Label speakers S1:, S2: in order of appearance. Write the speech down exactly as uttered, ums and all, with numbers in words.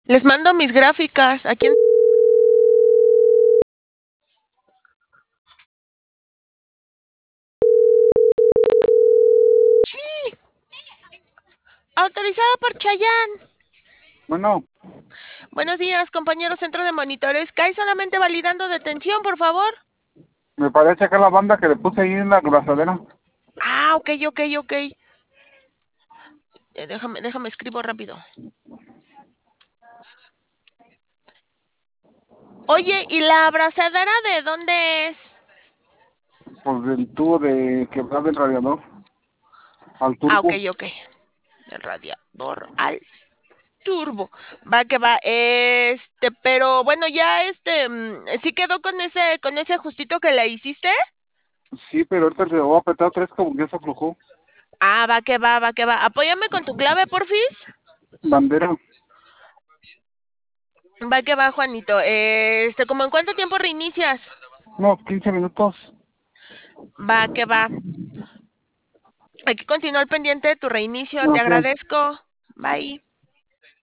S1: Les mando mis gráficas. ¿A quién? Sí. Autorizada por Chayán.
S2: Bueno,
S1: Buenos días, compañero centro de monitores. Cae solamente validando detención, por favor.
S2: me parece acá la banda que le puse ahí en la abrazadera.
S1: Ah, ok, ok, ok. Eh, déjame, déjame, escribo rápido. Oye, ¿y la abrazadera de dónde es?
S2: Pues del tubo de quebrar del radiador al
S1: Ah, ok,
S2: turbo.
S1: ok. El radiador al turbo. Va que va. Este, pero bueno, ya este, mm, sí quedó con ese, con ese ajustito que le hiciste.
S2: Sí, pero ahorita le voy a apretar tres como que ya se aflojó.
S1: Ah, va que va, va que va. Apóyame con tu clave, porfis.
S2: Bandera.
S1: Va que va, Juanito. Este, ¿cómo en cuánto tiempo reinicias?
S2: No, quince minutos.
S1: Va que va. Hay que continuar pendiente de tu reinicio. Te
S2: Ok.
S1: agradezco. Bye.